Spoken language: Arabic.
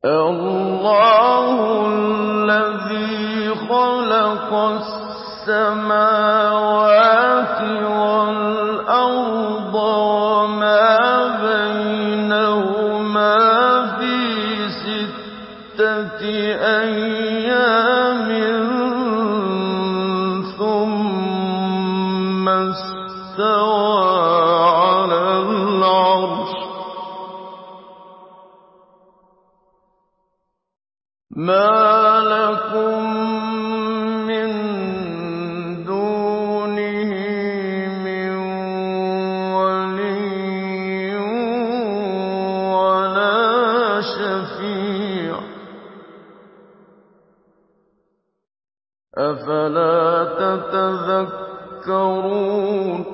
اللَّهُ الَّذِي خَلَقَ السَّمَاوَاتِ وَالْأَرْضَ وَمَا بَيْنَهُمَا فِي سِتَّةِ أَيَّامٍ ثُمَّ اسْتَوَىٰ عَلَى الْعَرْشِ ۚ مَا لَكُم مِّن دُونِهِ مِن وَلِيٍّ وَلَا شَفِيعٍ ۚ أَفَلَا تَتَذَكَّرُونَ